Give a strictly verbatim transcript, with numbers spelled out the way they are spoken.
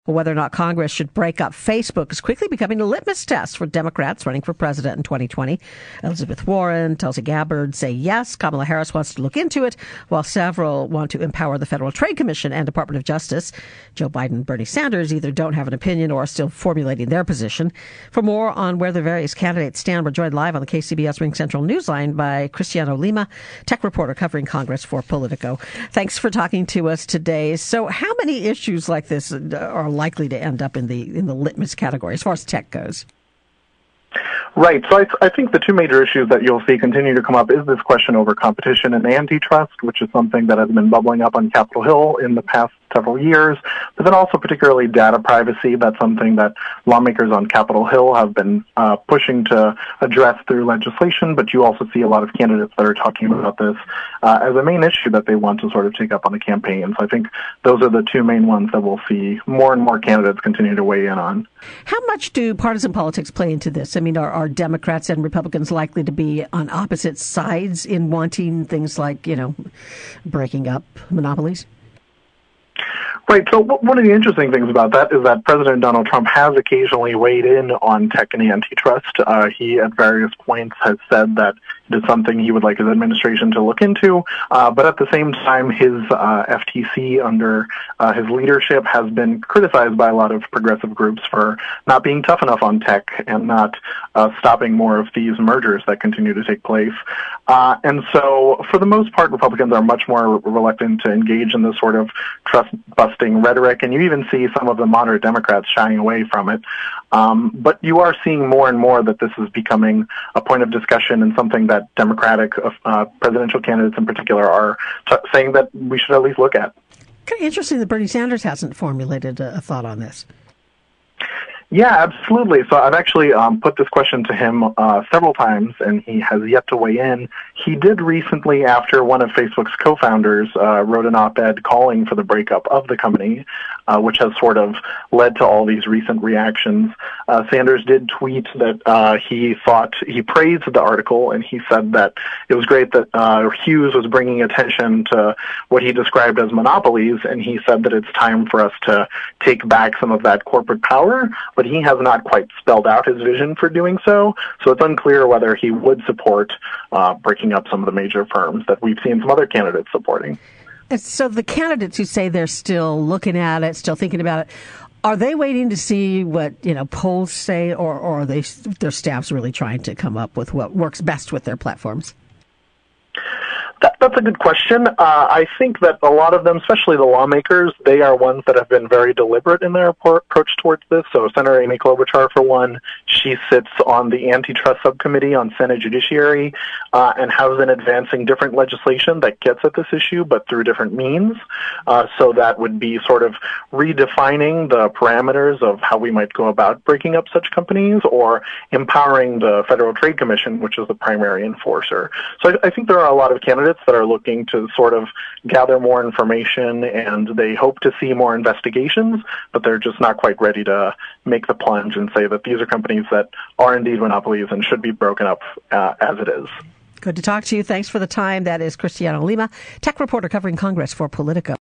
Whether or not Congress should break up Facebook is quickly becoming a litmus test for Democrats running for president in twenty twenty. Elizabeth Warren, Tulsi Gabbard say yes. Kamala Harris wants to look into it, while several want to empower the Federal Trade Commission and Department of Justice. Joe Biden and Bernie Sanders either don't have an opinion or are still formulating their position. For more on where the various candidates stand, we're joined live on the K C B S Ring Central Newsline by Cristiano Lima, tech reporter covering Congress for Politico. Thanks for talking to us today. So how many issues like this are likely to end up in the in the litmus category as far as tech goes? Right. So I, I think the two major issues that you'll see continue to come up is this question over competition and antitrust, which is something that has been bubbling up on Capitol Hill in the past several years, but then also particularly data privacy. That's something that lawmakers on Capitol Hill have been uh, pushing to address through legislation, but you also see a lot of candidates that are talking about this uh, as a main issue that they want to sort of take up on the campaign. So I think those are the two main ones that we'll see more and more candidates continue to weigh in on. How much do partisan politics play into this? I mean, are, are Democrats and Republicans likely to be on opposite sides in wanting things like, you know, breaking up monopolies? Right. So one of the interesting things about that is that President Donald Trump has occasionally weighed in on tech and antitrust. Uh, he, at various points, has said that it is something he would like his administration to look into. Uh, but at the same time, his uh, F T C under uh, his leadership has been criticized by a lot of progressive groups for not being tough enough on tech and not uh, stopping more of these mergers that continue to take place. Uh, and so, for the most part, Republicans are much more reluctant to engage in this sort of trust-busting rhetoric, and you even see some of the moderate Democrats shying away from it. Um, but you are seeing more and more that this is becoming a point of discussion and something that Democratic uh, presidential candidates in particular are t- saying that we should at least look at. Kind of interesting that Bernie Sanders hasn't formulated a, a thought on this. Yeah, absolutely. So I've actually um, put this question to him uh, several times, and he has yet to weigh in. He did recently, after one of Facebook's co-founders uh, wrote an op-ed calling for the breakup of the company, uh, which has sort of led to all these recent reactions. Uh, Sanders did tweet that uh, he thought, he praised the article, and he said that it was great that uh, Hughes was bringing attention to what he described as monopolies, and he said that it's time for us to take back some of that corporate power. But he has not quite spelled out his vision for doing so, so it's unclear whether he would support uh, breaking up some of the major firms that we've seen some other candidates supporting. So the candidates who say they're still looking at it, still thinking about it, are they waiting to see what, you know, polls say, or, or are they, their staffs really trying to come up with what works best with their platforms? That, that's a good question. Uh, I think that a lot of them, especially the lawmakers, they are ones that have been very deliberate in their approach towards this. So Senator Amy Klobuchar, for one, she sits on the antitrust subcommittee on Senate Judiciary uh, and has been advancing different legislation that gets at this issue, but through different means. Uh, so that would be sort of redefining the parameters of how we might go about breaking up such companies, or empowering the Federal Trade Commission, which is the primary enforcer. So I, I think there are a lot of candidates that are looking to sort of gather more information, and they hope to see more investigations, but they're just not quite ready to make the plunge and say that these are companies that are indeed monopolies and should be broken up uh, as it is. Good to talk to you. Thanks for the time. That is Cristiano Lima, tech reporter covering Congress for Politico.